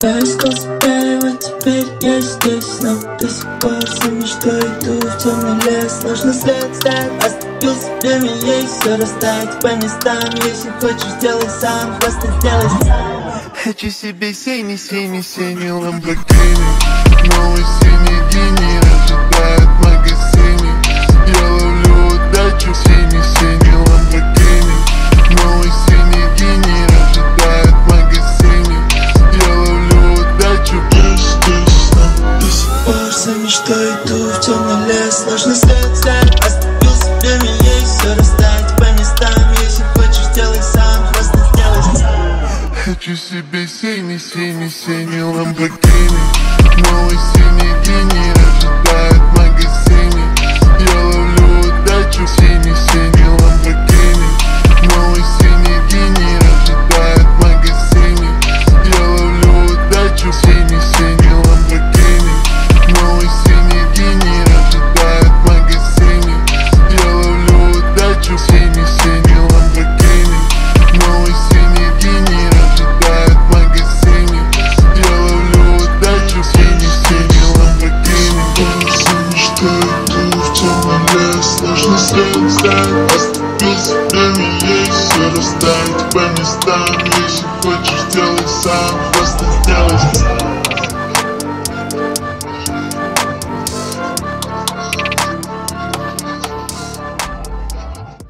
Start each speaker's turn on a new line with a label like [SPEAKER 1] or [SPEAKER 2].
[SPEAKER 1] Я искал себя, и вот теперь я здесь, но до сих пор за мечтой иду в темный лес. Ложный след ставит, оставил себе меня, и все растает по местам. Если хочешь, делай сам, просто сделай сам.
[SPEAKER 2] Хочу себе синий ламборгини, новый синий гений ожидает в магазине. Я ловлю удачу, синий ламборгини, новый синий гений ожидает в магазине. Я ловлю удачу,
[SPEAKER 1] до сих пор за мечтой иду в темный лес. Ложный след ставит, оставил себе меня, и все растает по местам. Если хочешь, делай сам, просто сделай сам.
[SPEAKER 2] хочу себе синий ламборгини, новый синий гений ожидает в магазине. Я ловлю удачу, синий ламборгини, новый синий гений ожидает в магазине. Я ловлю удачу, синий ламборгини, новый синий гений ожидает в магазине. Я ловлю удачу, синий ламборгини, новый синий гений ожидает в магазине. Я ловлю удачу, синий ламборгини.
[SPEAKER 1] За мечтой иду в темный лес. Ложный след ставит, оставил себе меня, и все растает по местам. Если хочешь, делай сам.